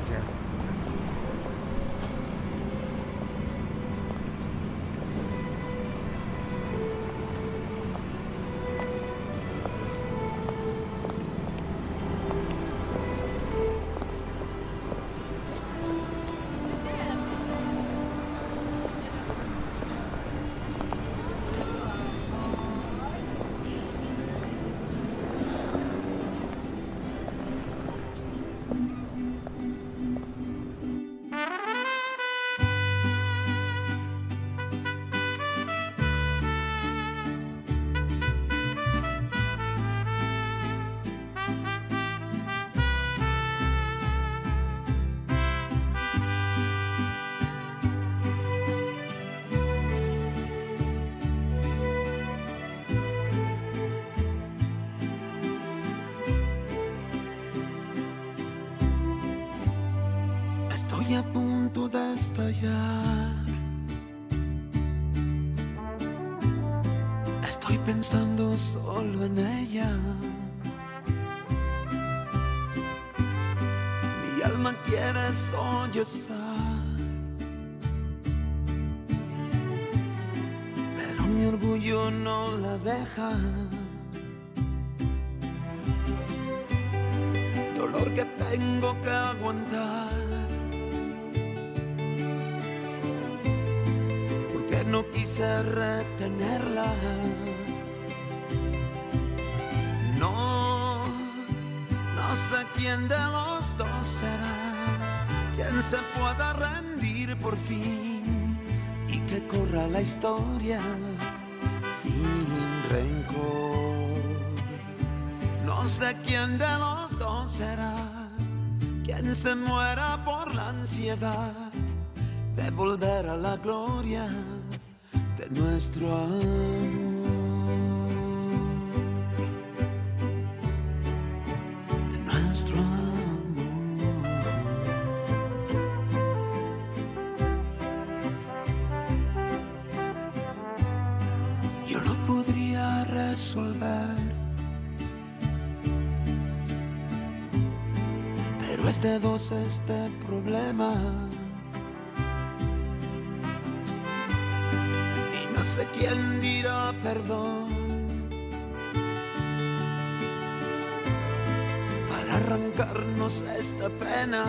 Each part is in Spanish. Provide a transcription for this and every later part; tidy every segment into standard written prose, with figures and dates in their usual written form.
gracias. Estoy a punto de estallar. Estoy pensando solo en ella. Mi alma quiere sollozar, pero mi orgullo no la deja. Dolor que tengo que aguantar, no quise retenerla. No sé quién de los dos será quien se pueda rendir por fin y que corra la historia sin rencor. No sé quién de los dos será quien se muera por la ansiedad de volver a la gloria de nuestro amor, de nuestro amor. Yo lo podría resolver, pero es de dos este problema. No sé quién dirá perdón para arrancarnos esta pena.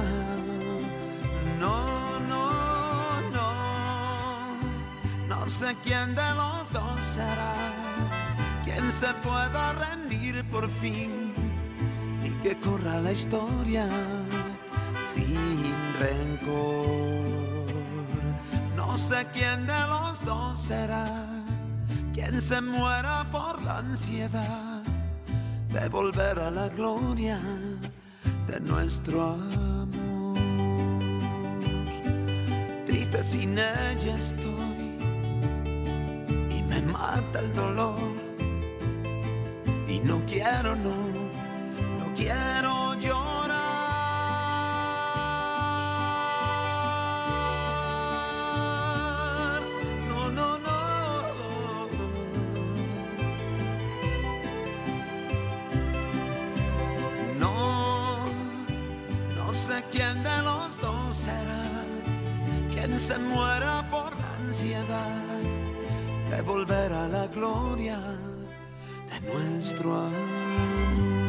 No sé quién de los dos será quien se pueda rendir por fin y que corra la historia sin rencor. No sé quién de los dos será quien se muera por la ansiedad de volver a la gloria de nuestro amor. Triste sin ella estoy y me mata el dolor, y no quiero, no quiero llorar. No sé quién de los dos será quien se muera por la ansiedad de volver a la gloria de nuestro amor.